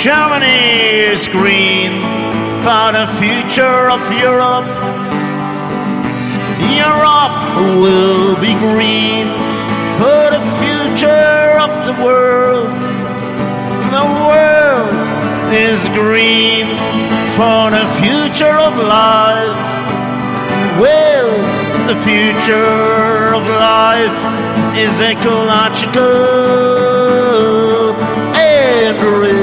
Germany is green for the future of Europe. Europe will be green for the future of the world. The world is green for the future of life. Well, the future of life is ecological and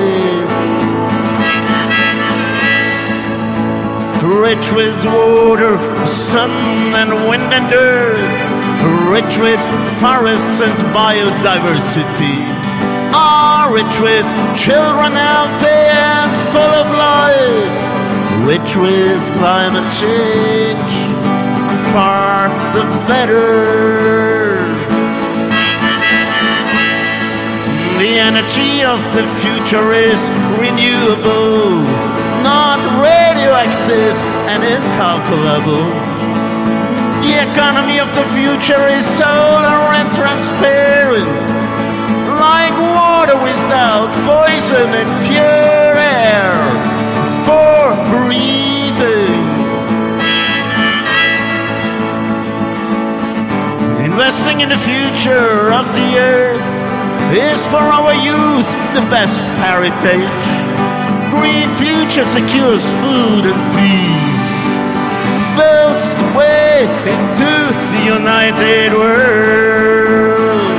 rich with water, sun and wind and earth, rich with forests and biodiversity, rich with children healthy and full of life, rich with climate change, far the better. The energy of the future is renewable, not radioactive and incalculable. The economy of the future is solar and transparent, like water without poison and pure air for breathing. Investing in the future of the earth is for our youth the best heritage. Green future secures food and peace, builds the way into the united world.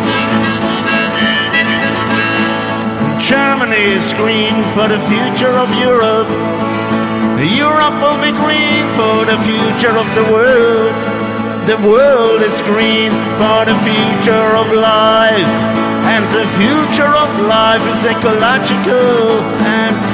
Germany is green for the future of Europe. Europe will be green for the future of the world. The world is green for the future of life. And the future of life is ecological and